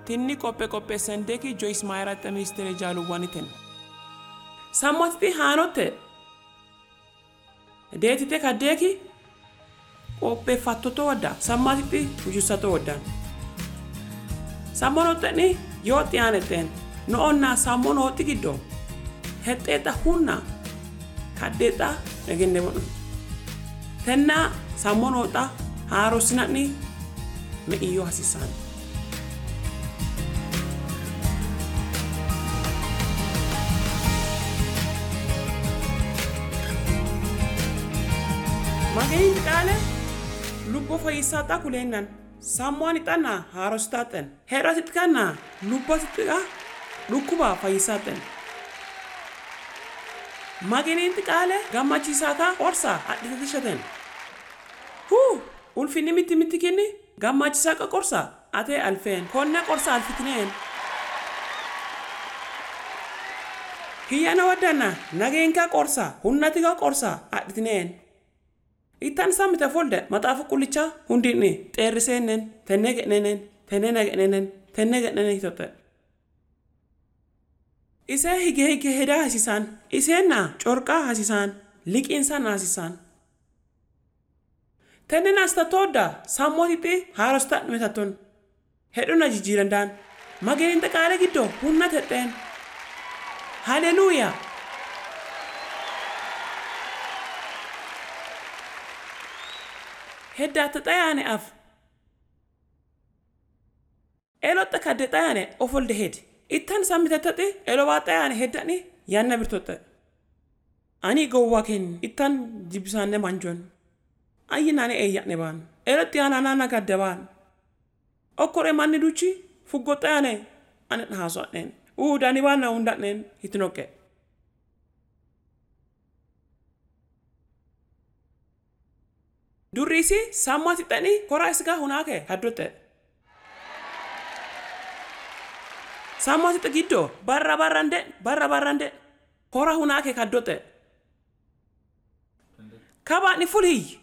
tinni koppe sendeki Joyce Meyer ministere jaluwaniten sammoti hanote deetite kadeki koppe fattoto wada sammati ujusato wada sammonoteni yooti aneten no onna sammonoti giddo heteta hunna kadeta egenne won tenna sammonota haarosinani me iyo hasisan Magain kale lubbo fayyisata kulennan sammoani tanna haarostaten herasit kanna lubbasitka lukkuba fayyisaten Magain kale gammachisata orsa additishaten ulfini miti kinni gammachisaka qorsa ate alfen konna qorsa alfitinen hiyana wadana nagenka qorsa hunnatiga qorsa aditinen itan samita folde matafu kulicha hundini xerisenen tenegenen hitote ise hige heda hasisan isena corqa hasisan liqinsan hasisan Tenen astatoda sammotiti haarosta metaton heduna jijirandan magenin taqale giddo hunna teten Hallelujah Hedda tatayane af Elot kadetayane ofol de hed itan samitatate elowatayane hedani yanna birtote Ani gowaken itan jibsane manjon Ayinane eyakne ban eloti anana kaddeban okore manni duchi fugotane anet hasonen dani wana undanen hitnoke Durisi samma titani kora isga hunake hadote Samma titagiddo barra kora hunake hadote Kaba ni fulhi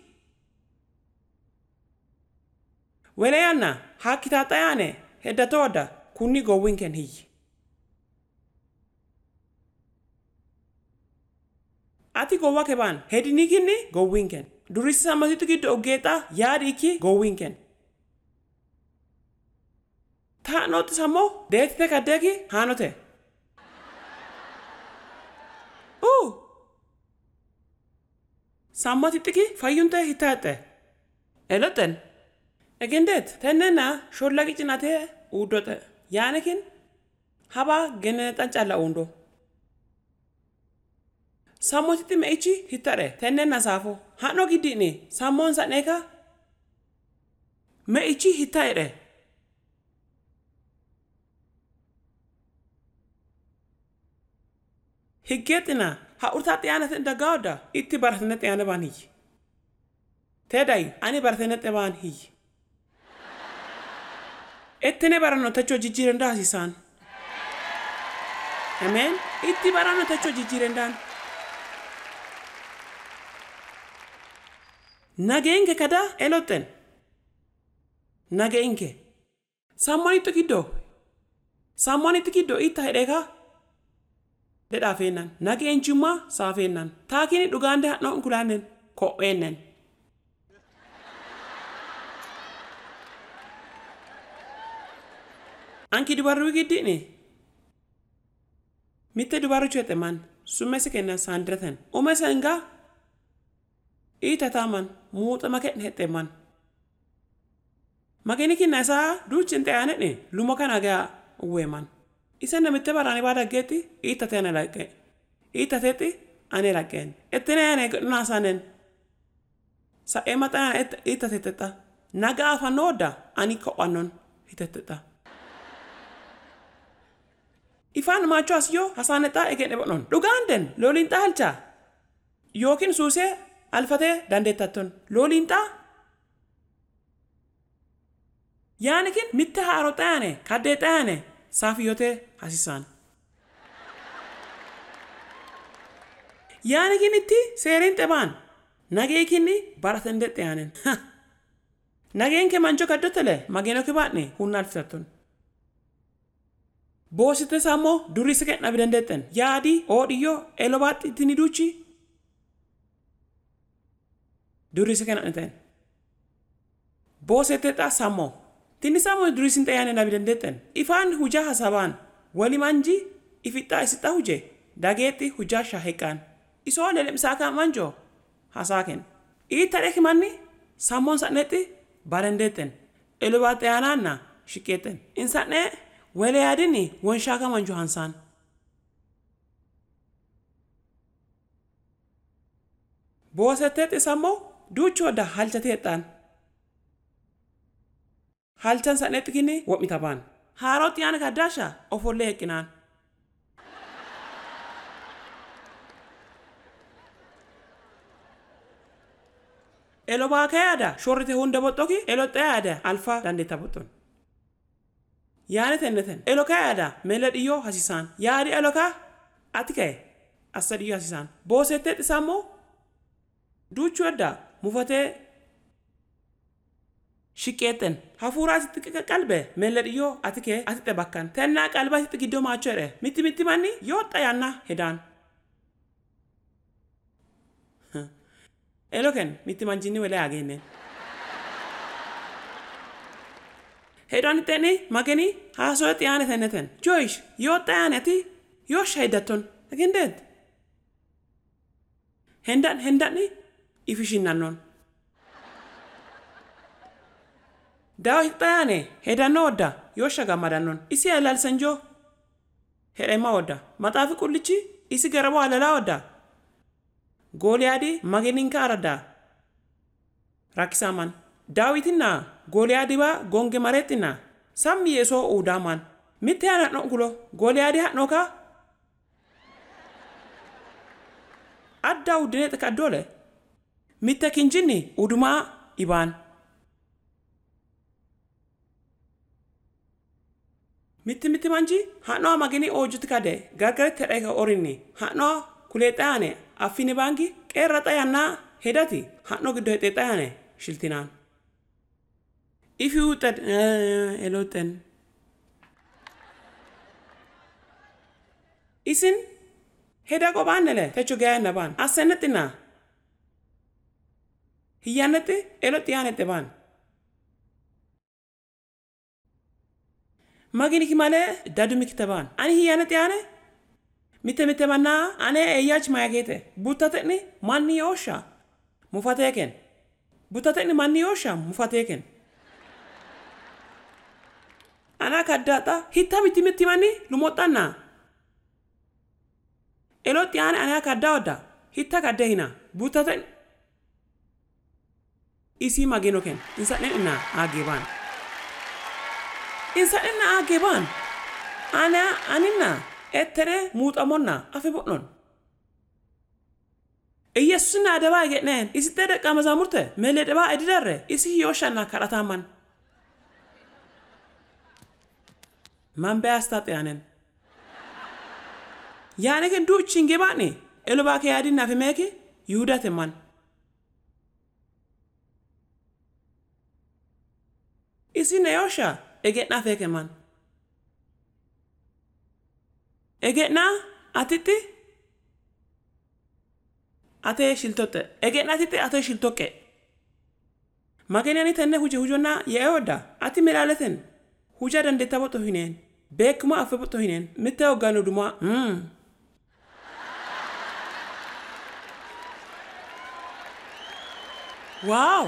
Weleyanna hakitatayane hedatoda kunni gowinken hi Ati gowake ban hedinikinni gowinken durisi samasitu giddo ogeta yariki gowinken Ta not samo deetite kadeki hanote Sammatitiki fayyunte hitate Eloten Egendet tennena shollagi cinate udote yanekin haba genetan calla undo Sammotiti meichi hitare tennena safo hano gidini sammon saneka meichi hitaire Higgetina ha urtati yanate dagawda itti baratnet yana bani Tedai ani baratnet ban hi Ettene barano tacho jijirenda hasisan Amen itti barano tacho jijirendan Nagenge kada eloten Nagenge Sammoni tukiddo itta hedeka Deda fenan nagenjuma safenan takini dugande no kulanen ko enen Anki dubaru gidini Mitte dubaru chete man sumese kenna sandreten umesenga ita taman muta maket hete man Mageni kinasa duchinte anene lumokana ga weman Isana mitte barani bada geti ita tena lake ita teti ane laken etene ane nasanen Sa emata ita teteta naga afanoda ani ko anon hiteteta Ifan macho asyo hasaneta egene bonon duganden lolinta halcha yokin suse alfate dandetaton lolinta Yanekin mitte harotane kadetane safiyote hasisan Yanekin itti serin teban nagekinni baratende teanen Nagenke mancho kadotele mageno ke batne hunnal fitaton Boosite sammo durisi kenna bidandetten. Yaadi oodiyyo elobaatti tini duuchi. Durisi kenna neten. Boosite ta sammo. Tini sammo durisin tayane na bidandetten. Ifaan hujaa hasabaan. Wali manji ifixaa isita huje. Dageetti hujaa shaheqaan. Isoo lelemsaa kan manjo hasaaken. Iitadheki manni sammoon sa'netti barandeetten. Elobaatti yaanaanna shiqeetten. Insa'nee wale yaadini wanshaaka manjo hansaan. Boosetteetti sammoo duuchoodda halchateexxaan. Halchan sa'netti kinni waqmita baan. Haarootti yaana kaddaasha ofollee heqqinaan. Elobaa kayaada shorrite hunda boxxoki eloxxe yaada alfaa dandeetta boxxon. Yaani tenneten elo kayaada meela dhiyyoo hasisaan yaadi elokaa ati ka'e assa dhiyyoo hasisaan. Boosettee xisaammoo duuchuu adda mufatee shiqqeetten hafuuraatitti qalbe meela dhiyyoo ati ka'e ati xe bakkan tennaa qalbaatitti giddoo maachoo jedhe mitti manni yoo xayaanna hedaan. Eloken mitti manjinni wale agenne. Hedon teni mageni hasoet yaane tenneten. Joish yoo tayaneti yoo shaidaton agendet. Hendani ifishin nannon. Dawo hitayane hedano odda yoo shagamadannon. Isi alal sanjo hedema odda. Mataafi kullichi isi garabo alala odda. Gooliyaadi mageninka arada rakisaman Daawitina Gooliyaadi ba gonge maretina sammi yeso udaman mitte ana nonkulo Gooliyaadi hanoka adda udine kadole mitte kinjini uduma iban mitti manji hano mageni ojuti kade gargaret tedeka orinni hano kuleetaane affini bangi qeerrata yanna hedati hano giddo heexeexaane shiltinaan. If you that eloten isin heda qobaannele techo gayanna baan assenetina hiyanete elot yaanete baan magini kimale dadumi kitabaan ani hiyanete yaane Mitte manna ane eyyach mayagete butateni manni yosha mufateken butateni manni yosha mufateken ana kaddata hitta mitti manni lumottanna elot yaane ana kadda odda hitta kadde hina butaten isi magenoken insa ageban ana aninna Ettere muuxamonna afi boqnon. Yesuusni adabaa eegneen isittee deqqama zamurte meelee dhabaa edidarre isi yooshanna kadhataaman. Man beastaa xiyaanen. Yaane ken duuchin gebaani elobaa kee yaadin nafi meeki yuudate man. Isi ne yoosha eegnaa feeke man. Egetna atiti ate shiltote egetna atiti ate shiltoke mageni tenne hujonna yeoda ati melaleten huja dandeta boto hinen bekma afe boto hinen mitte ogano duma Wow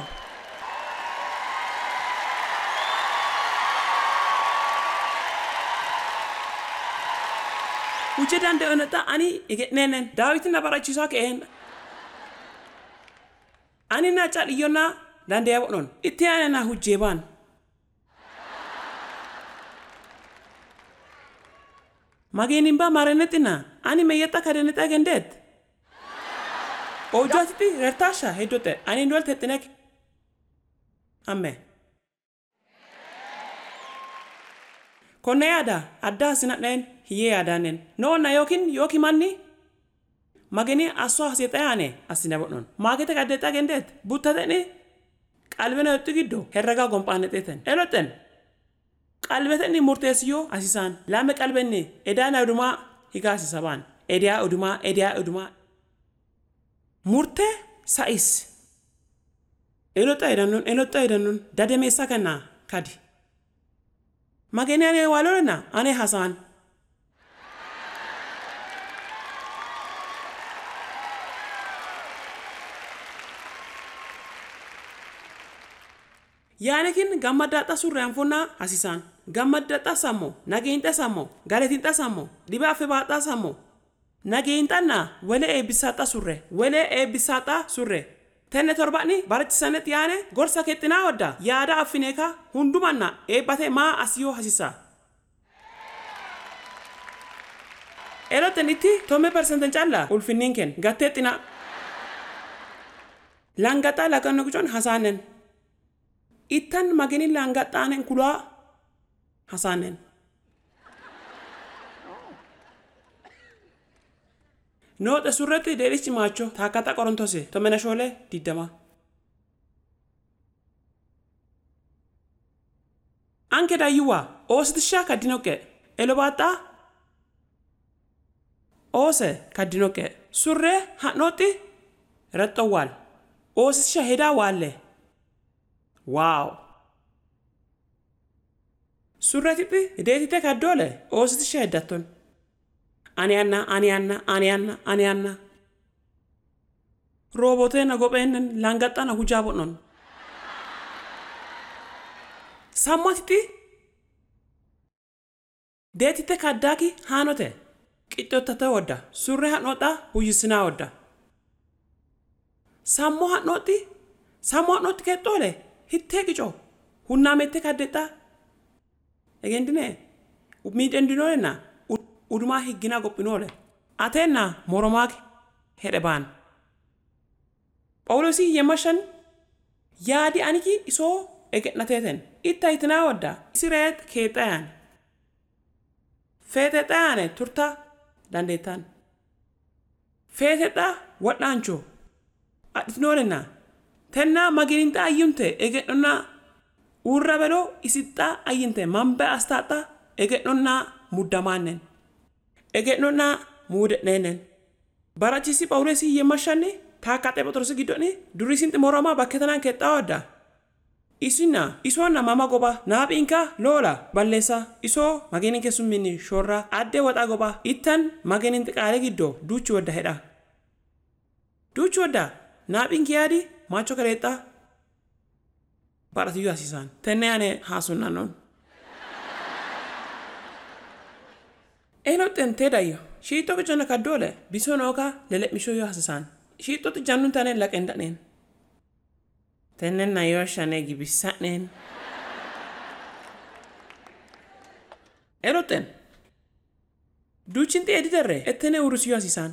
Huje dande onata ani egetnenen Dawitina barachisaa keen ani na chadiyona dande yabonon itiana na hujeban Magenimba marenetina ani meyeta kadeneta gendet Ojati retasha hedote ani ndol tetenek Amme Konne yaada adda sinadhen hiye yaadanen no na yoki manni mageni aso hasetaane asina bodnon magete kadeta gendet butatene qalbena yottu giddo herraga gompaaneteten eloten qalbetni murteessiyoo asisaan lame qalbenni edaan adumaa higaasi sabaan edaa adumaa murtee sa'is elota edanun dademeessa kanaa kadi magene ane walolena ane hasan yaanikin gammaddaadha surreen funaa asisaan gammaddaadha sammo nageenta sammo galetinta sammo dibaafe baadha sammo nageentana wale eebbisaadha surre tenne torbani barachisanet yaane gorsa kettinaa wadda yaada affineeka hundumanna eebbate maa asiyoo hasisa eloten itti 100% calla ulfinninken gatteettina langaxaa laganno gucoon hasaanen ittan magini langaxaanen kulaa hasaanen noote surretti deerichi maacho taakata qorontose tomena shoole diddama anke dayyuwa oositisha kaddinokke elobaaxaa oose kaddinokke surre ha'nooti rexxowaal oositisha hedaa waalle waaw surretiti deetite kaddoole oositisha heddatton Anianna. Roboteena gopheennen langaxxana hujaabonon. Sammatiti deetite kaddaaki haanote qixxoottate wadda surre ha'noodha huyyisinaa wadda. Sammoo ha'nootti keexxoole hittee qicoo hunnaamette kaddexxa egendine miidhendinoolena udumaa higgina qophinoole ateenna moromaaki hedhe baan Phaawulosii yemmashan yaadi aniki isoo ege'nateeten itta hitinaa wadda isireet keexxayaan feeteexayaane turta dandeettaan feeteedha wadhaanchoo adhitinoolena tennaa magininta ayyumte ege'nonnaa urra beloo isixxaa ayyinte mambe astaaxxaa ege'nonnaa muddamaannen ege'nonnaa muudedheenen barachisi Phaawulosii yemmashanni taakkaxee Phexrosi giddoni durisinti moromaa bakketanaan keexxaa wadda isoonna mama goba naaphiinka loola balleessa isoo maginin keessumminni shorraa addee waxaa goba ittan maginin xiqaalee giddoo duuchi wadda hedha duuchi wadda naaphiinki yaadi maachoo kaleexxaa baadhatiyyuu asisaan tenne ane haasunnannoon Eloten tedayyo shiitoo qiconna kaddoole bisoon ookaa lele'mishoo yoo hasisaan shiixootti jannun taneen laqeen dhaneen tennen na yoo shanee gibissaneen Eloten duuchinti editarre ettene urusiyoo hasisaan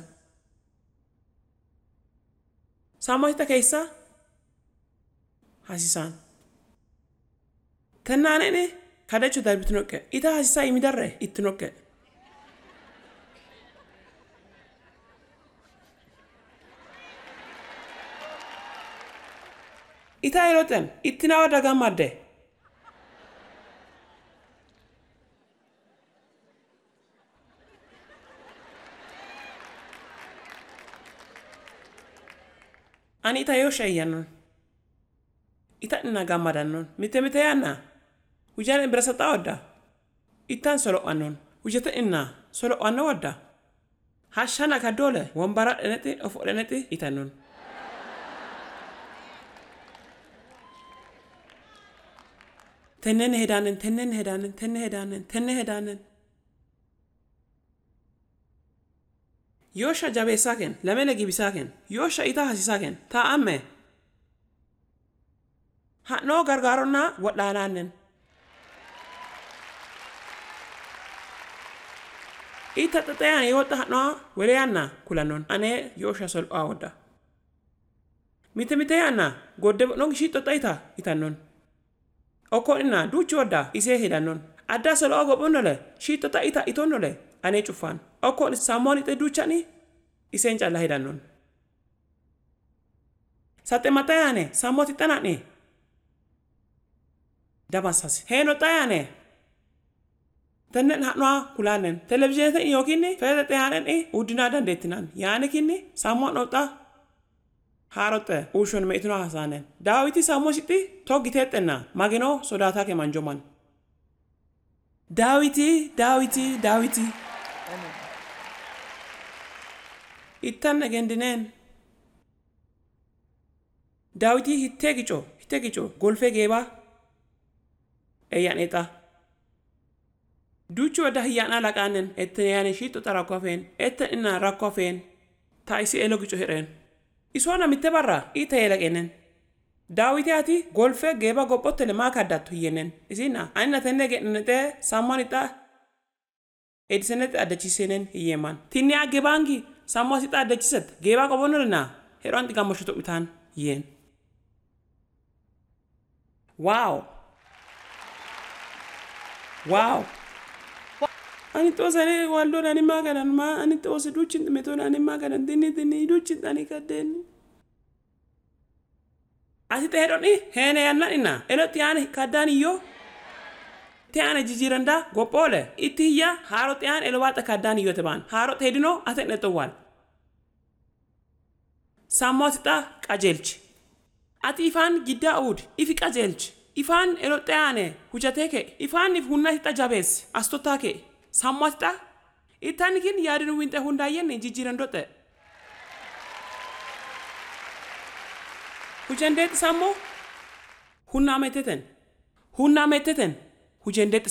saamotita keessaa hasisaan tennaaneene kadachuu darbiti noqqe ita hasisaa imidarre itti noqqe Ita eloten ittina wadda gammadde ani ita yoo shayyannon ita inna gammadannon mite yaanna hujaan birasa wadda ittan solo'annon hujate inna solo'anno wadda hashana kaddoole wombara dhenexi ofo dhenexi itannon tenne hedaanen yoosha jabeessaaken lamele gibisaaken yoosha ita hasisaaken taa'amme ha'noo gargaaronnaa wadhaanaannen ita xaxayaan yootta ha'noo weleyaanna kulannon anee yoosha sol'aa wadda mite yaanna godde nongi shiixxoxxa itannon Okko inna duuchi wadda isee hedannon adda solo gobonnole shiitota ita itonnole ane cufaan okko sammoon ite duuchani iseen calla hedannon sate matayaane sammooti xanani dabassasi heeno xayaane Tannen haanoo kulaanen televizyinii ta'in yookiin feete xiyaanen uddinaa dandeettinaan yaani kinni sammoon dhooxaa haarotte uushoon meetinoo hasaanen daawiti sammoo sitti toggiteexxenna maginoo sodaataa kee manjoman daawiti ittan nagendineen daawiti hittee gico golfee geebaa eeyyaneexaa duuchu wadda hiyyaanaa laqaanen etten yaani shiixoxa rakkoo hafeen etten innaa rakkoo hafeen taa'isi elo gico hedheen isoo namitte barraa ita yeelaqenen daawiti ati golfee geebaa gophottele maa kaddattu hiyyenen isinna anina tenne gedhenexee sammoon ixaa edisenete addachiisenen hiyyeeman tinni agge baangi sammoo asixaa addachisette geebaa qobonnolenaa hedhoon xigammoshto to'bitaan hiyyeen waaw ani toosane waldoon ani maganan maa ani toose duuchin metoon ani maganan tinni duuchin ani kadden ati teedhoni heene yannan inna elotti yaani kaddaan iyyoo teana jijiranda gopole itiyya haro tean elowata kaddaan iyyote baan haro teedino aten netowal sammootita qajeelchi ati ifaan giddaa uud ifi qajeelchi ifaan eloxeane hujateke ifaan if hunnatita jabees astotake sammootita itanikin yaadinu winte hundaayen jijirandote hujandeet sammo hunnameteten hujandeet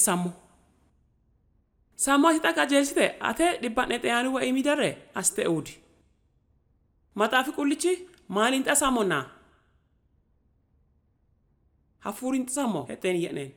sammootita qajeelchite ate dhibbanexeyaani wa imidarre aste uudi maxaafi qullichi maalinxa samonnaa hafuurinti sammo heteen yeneen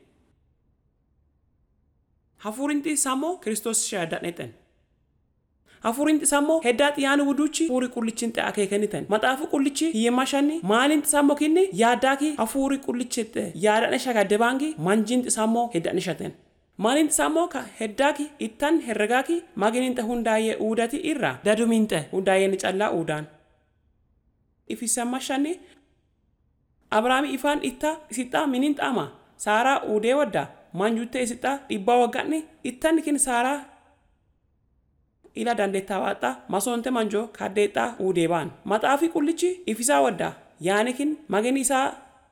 hafuurinti sammo Kristos shaadadneten hafuurinti sammo heddaat yaani wuduchi fuuri qullichin te akeekeniten maxaafi qullichi hiyyemashanni maalinti sammo kinni yaaddaaki hafuuri qullichitte yaadane shagadde baangi manjinti sammo heddane shaten maalinti sammo ka heddaaki ittan herregaaki magininte hundaaye uudati irra daduminte hundaayeni callaa uudaan ifisammashanni Abrahaami ifaan itta isixaa minin xaama Saaraa uudee wadda manjutte isixaa dhibbaa waggaanni ittan kin Saaraa ila dandeettaa waaxaa masoonte manjoo kaddeexaa uudee baan maxaafi qullichi ifisaa wadda yaanikin magini isaa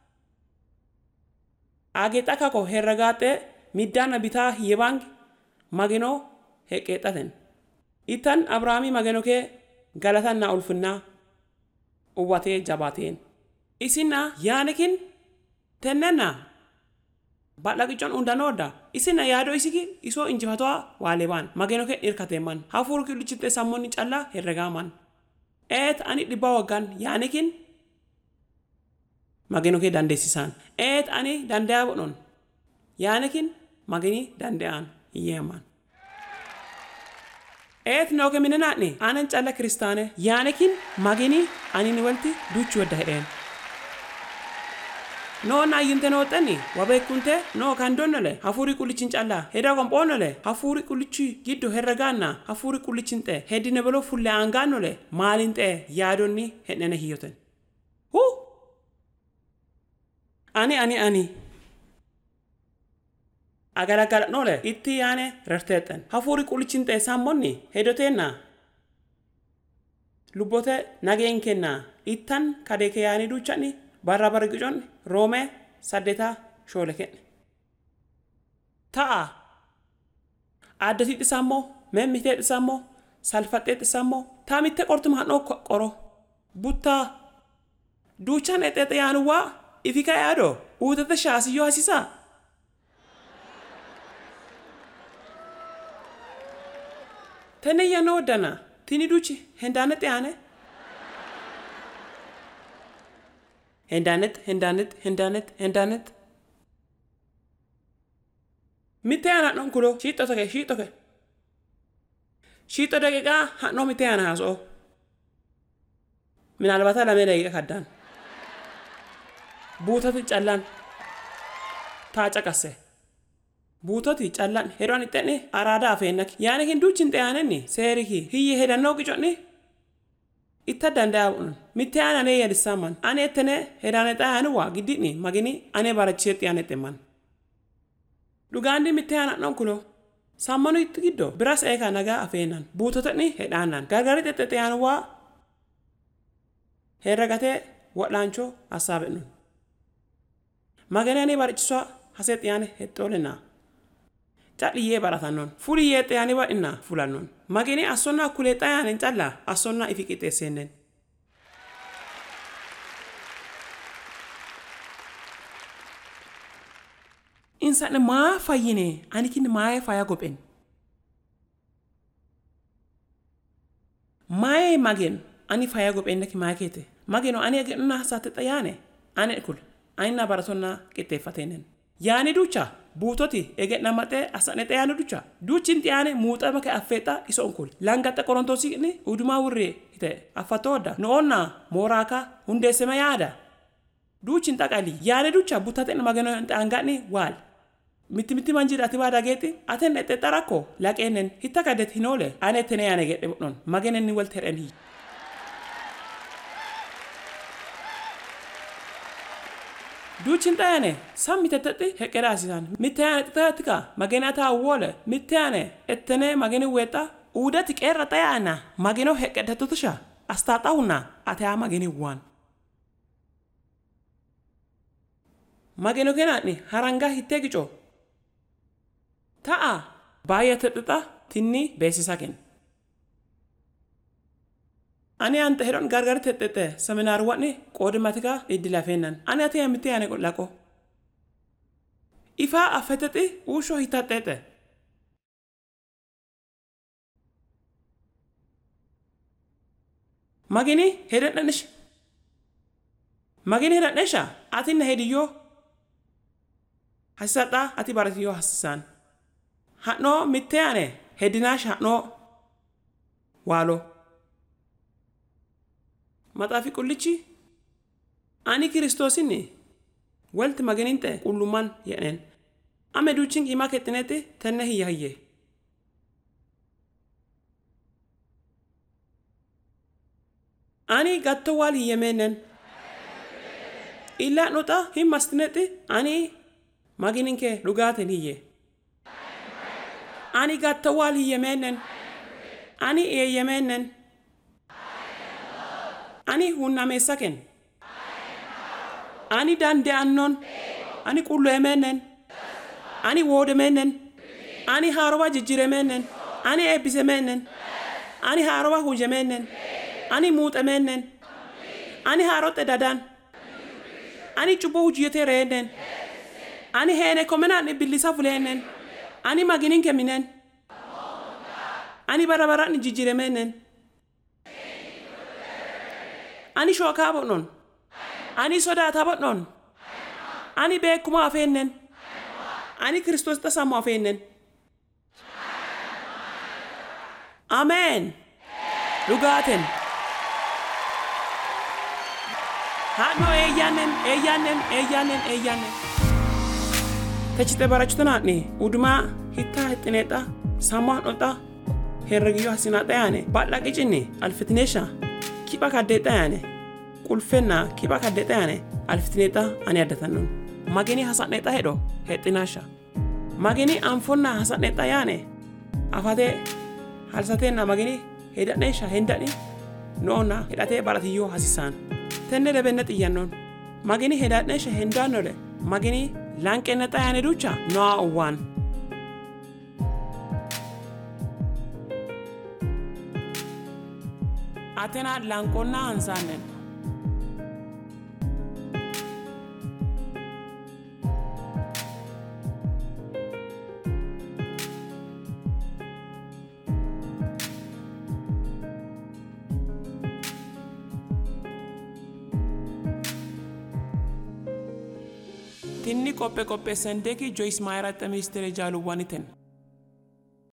aageexaa kako herregaaxee middaana bitaa hiyyebaangi maginoo heqqeexaten ittan Abrahaami maginokee galatannaa ulfinnaa uwwatee jabaateen isinna yaanikin tennenna badhaqichon undanooda isinna yaadoo isiki isoo injifatoo waalebaan magenoke irkateeman hafuur qullichitte sammonni callaa herregaaman eet ani dhibbaa waggaan yaanikin magenoke dandeessisaan eet ani dandeyaa bodhon yaanikin magini dande'aan hiyyeeman eet nooke minanaadni anan calla kiristaane yaanikin magini anini walti duuchi wadda hedheen no na yinte no tani wabekunte no kandonole hafuri kulichin calla heda komponole hafuri kulichi giddo herregaanna hafuri kulichinte hedine belo fulle anganole maalinte yaadonni hedene hiyoten hu ani agala nole itti yaane rarteten hafuri kulichinte sammonni hedotenna lubote nageenkenna ittan kadeke yaani duchani barra bargijon Rome saddeta shooleken ta'a addati sammo memmite sammo salfatte sammo tamitte qortum hanno qoro butta duchan etete yanuwa ifika yado utata shaasiyo hasisa tene yano dana tini duchi hendane teane Hendanet. Mite anak non kulo, shito toke. Shito daqiiqa hanno mite ana haasoo. Minaalbata lamee daqiiqa kaddaan. Buutoti callaan. Taaca qasse. Buutoti callaan heroon itteni araadaa feennaki. Yaani kin duuchin xeyaanenni seeriki hiyyi hedannoo qiconni. Itta dandaa'uun mitte aanee yadisaman ane tene hedane taanu wa gidini magini ane barachetti ane temman dugandi mitte ana non kulo sammanu itti giddo biras eeka nagaa afeenan buutotni hedhaanan gargari xexxexeyaan waa herragatee wadhaanchoo hasaabennun maganani barichiswa haset yaane hetolena caliye baratannon fuliye teyani wadina fulannon magani asonna kuleta yaane calla asonna ifikite senen insan ma fayine anikin maaye faya gopen maaye magen ani faya gopen nek maakete mageno ani agenna hasate tayane ane kul ayna baratonna qixeeffatenen yaani ducha buutoti egenna mate asane tayane duchin tiane muuxa make affeta isonkul langata korontosi ni uduma wurre ite afatoda noonna moraka hundesema yaada duchin takali yaani ducha butate mageno angani wal miti manjira atiwada geti aten ete tarako laqenen hitakadet hinole ane tene yane gedde non magenen ni walteren hi duchin tayane sammite tati hekera asisan mitayane tatika magenata wole mitayane etene mageni weta udati qerra tayana mageno hekeda tutusha astatauna ataa mageni wan mageno kenani haranga hitegicho taa bayateta tinni besisaken ani ante heron gargar tetete seminar wani qodimatika idilafenan ani ate amite ane lako ifa afetete usho hitatete magini hedanesha atinna hediyo hasata ati baratiyo hasan hano mitane hedinash hano walo matafi kullichi ani kristosini walt mageninte kulluman yenen ameduchin ima ketenete tenne hiyaye ani gatto wal yemenen illa nota himmastinete ani mageninke lugaten hiye ani gatto wal yemenen ani yemenen ani hunna mesaken ani dande annon ani kullu emenen ani wode menen ani harowa jijire menen ani ebise menen ani harowa huje menen ani mute menen ani harote dadan ani chubo hujiyete renen ani hene komena ni billisa fulenen ani maginin keminen ani barabara ni jijire menen ani shoka bonon ani soda bonon ani be kuma afenen ani kristos ta samo afenen amen lugaten hano eyanen tachite barachutana ni uduma hitta hitineta samo nota herregiyo hasinata yane balla qicini alfitnesha kiba kadeta yane kulfena kiba kadeta yane alfitneta ani adatanun mageni hasaneta hedo hetinasha mageni anfonna hasaneta yane afate halsatena mageni hedanesha hendani nona hedate baratiyo hasisan tenne lebenet iyannon mageni hedanesha hendanole mageni lankeneta yane ducha no one atena lankonna ansanen tinni koppe sendeki Joyce Mayra ministere jalu waniten